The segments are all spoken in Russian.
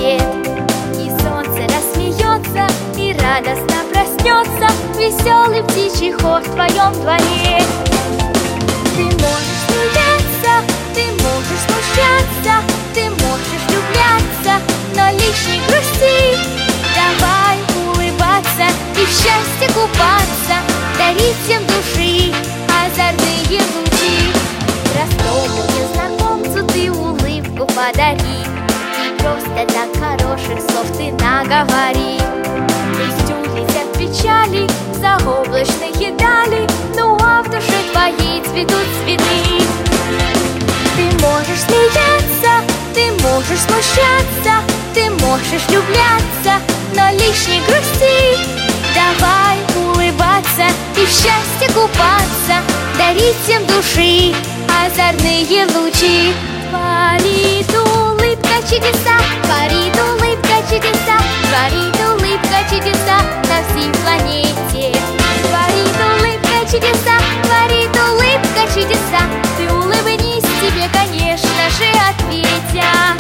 свет. И солнце рассмеется, и радостно проснется веселый птичий хор в твоем дворе. Ты можешь смеяться, ты можешь смущаться, ты можешь влюбляться, но лишь не грусти. Давай улыбаться и в счастье купаться, дарить всем души озорные лучи. Простому незнакомцу ты улыбку подари, и просто так хороших слов ты наговори. Пусть улетят печали за облачные дали, ну а в душе твоей цветут цветы. Ты можешь смеяться, ты можешь смущаться, ты можешь влюбляться, но лишь не грусти. Давай улыбаться и в счастье купаться, дарить всем души озорные лучи. Творит улыбка чудеса, творит улыбка чудеса, творит улыбка чудеса на всей планете. Творит улыбка чудеса, творит улыбка чудеса. Ты улыбнись, тебе, конечно же, ответят.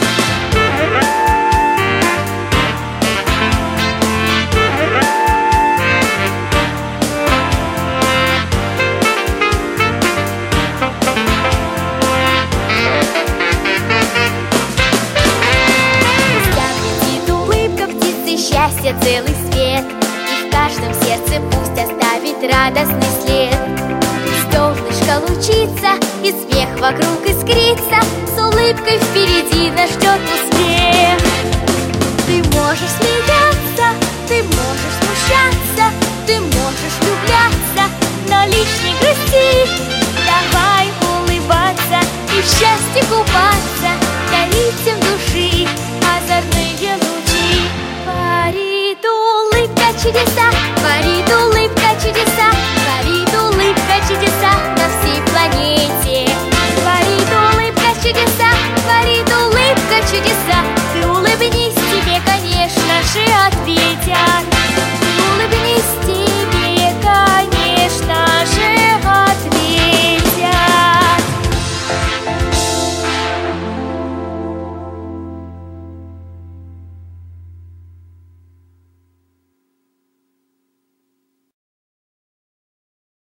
Счастье целый свет, и в каждом сердце пусть оставит радостный след. Пусть солнышко лучится, и смех вокруг искрится, с улыбкой впереди нас ждет успех. Ты можешь смеяться, ты можешь смущаться, ты можешь влюбляться, но лишь не грусти. Давай улыбаться и в счастье купаться, дарить всем души озорные лучи. Творит улыбка чудеса,